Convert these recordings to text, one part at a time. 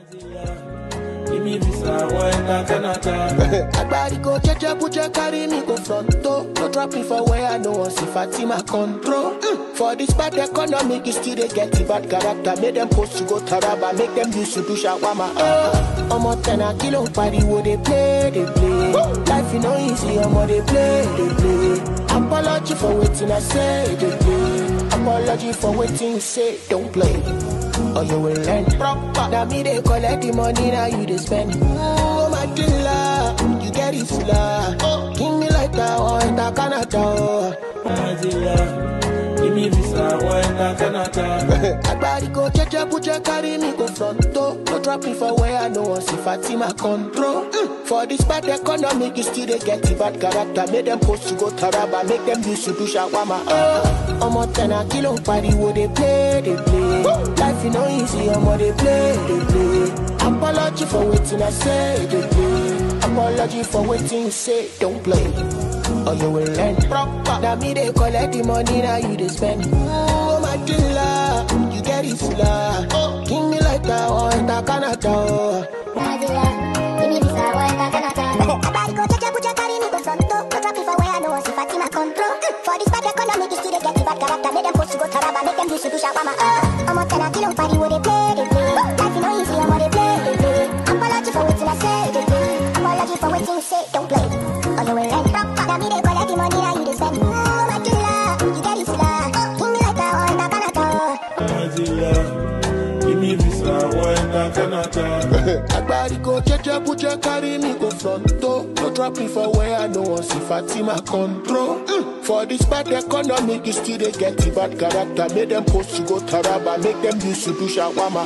Give me visa, why not Canada? Agbari go cheche puche carry me go fronto. No drop me for where I know one see Fatima control. For this bad economic, you still they get the bad character. Make them post to go Taraba, make them use to do shawama. Omo 10 kilo party wo they play, they play. Life you know easy, omo they play, they play. Apology for waiting, I say they play. Apology for waiting, you say don't play. Or you will learn proper. Now me they collect the money, now you they spend. Oh my killer, you get it fuller. Give me like that, or enter Canada. My dealer, give me visa, why not Canada? Agbari go cheche puche carry me go fronto. No drop me for where I know one see Fatima control. For this bad economic, you still they get the bad character. Make them post to go Taraba, make them use to do shawama. Omo 10 kilo party wo they play, they play. Life you know easy, omo they play, they play. Apology for waiting, I say they play. Apology for waiting, you say don't play. Or you will learn proper. Now me they collect the money, now you they spend. Oh my killer, you get it fuller. Give me like that, or enter Canada. My dealer, give me visa, or enter Canada. Agbari go cheche puche carry me go fronto. No drop me for where I know one see Fatima control. For this bad economic, you still they get the bad character. Make them post to go Taraba, make them use to do shawama. Omo 10 kilo party wo they play, they play. Life you know easy, omo they play, they play. Apology for waiting, I say they play. Apology for waiting, you say don't play. Or you will learn proper. Now me they collect the money, now you they spend. Oh my killer, you get it fuller. Give me like that, or enter Canada. My dealer, give me visa, why not Canada? Agbari go cheche puche carry me go fronto. No drop me for where I know one see Fatima control. For this bad economic, you still they get the bad character. Make them post to go Taraba, make them use to do shawama.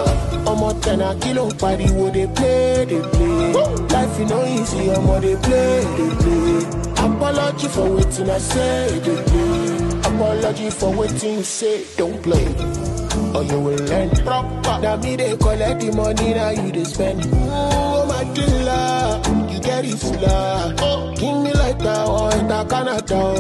Omo 10 kilo party wo they play, they play. Life you know easy, omo they play, they play. Apology for waiting, I say they play. Apology for waiting, you say don't play. Or you will learn proper. Now me they collect the money, now you they spend. Oh my killer, you get it fuller. Give me like that, or enter Canada.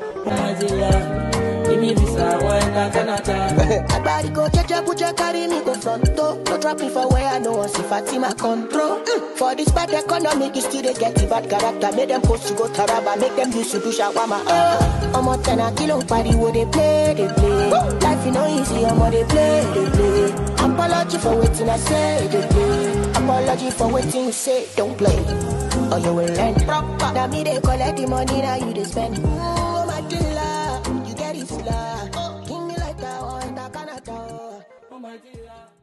My dealer, give me visa, why not Canada? Agbari go cheche puche carry me go fronto. No drop me for where I know one see Fatima control. For this bad economic, you still they get the bad character. Make them post to go Taraba, make them use to do shawama. Omo 10 kilo party wo they play, they play. Life you know easy, omo they play, they play. Apology for waiting, I say they play. Apology for waiting, you say don't play. Or you will learn proper. Now me they collect the money, now you they spend. Oh my killer, you get it fuller. Give me like that, or enter Canada. Oh my dealer.